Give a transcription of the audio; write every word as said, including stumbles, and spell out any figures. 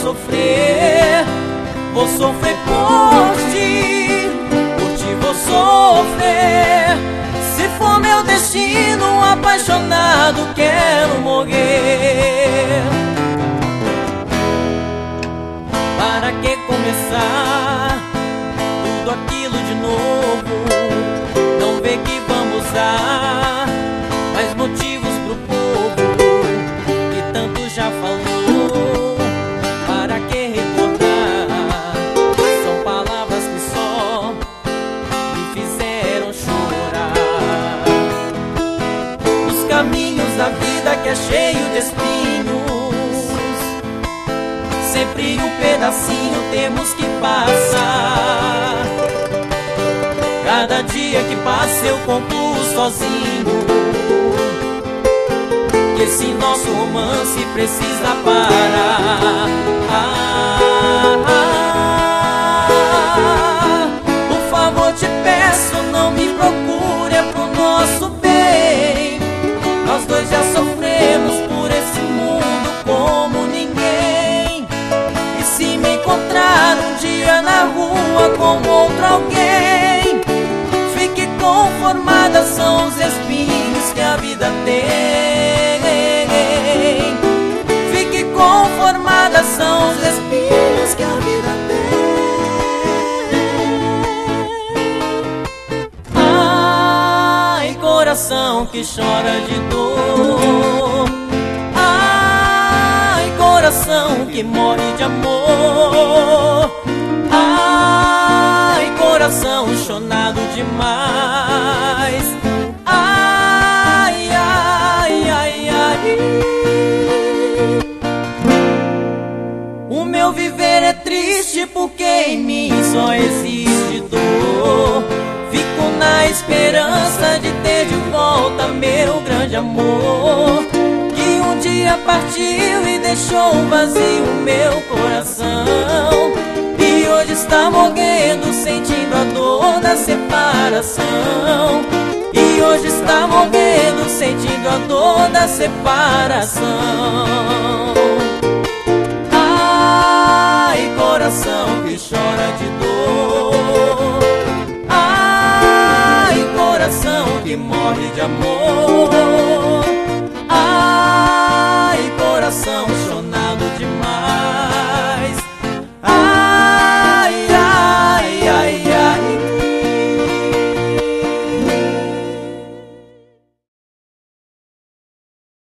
sofrer, vou sofrer por ti, por ti vou sofrer. Se for meu destino, apaixonado quero morrer. Para que começar tudo aquilo de novo? Não vê que vamos dar mais motivos pro povo que tanto já falou. Para que recordar? São palavras que só me fizeram chorar. Nos caminhos da vida que é cheio de espinhos, sempre um pedacinho temos que passar. Cada dia que passa eu concluo sozinho que esse nosso romance precisa parar. Ah, ah, ah, por favor te peço, não me procure, é pro nosso bem. Nós dois já sofremos por esse mundo como ninguém. E se me encontrar um dia na rua com outro alguém, fique conformada, são os espinhos que a vida tem. Fique conformada, são os espinhos que a vida tem. Ai, coração que chora de dor, ai, coração que morre de amor, ai, coração chonado demais. Ai, ai, ai, ai. O meu viver é triste porque em mim só existe dor. Fico na esperança de ter de volta meu grande amor, que um dia partiu e deixou vazio meu coração. E hoje está morrendo, sentindo a dor da separação. E hoje está morrendo, sentindo a dor da separação. Ai, coração que chora de dor, ai, coração que morre de amor.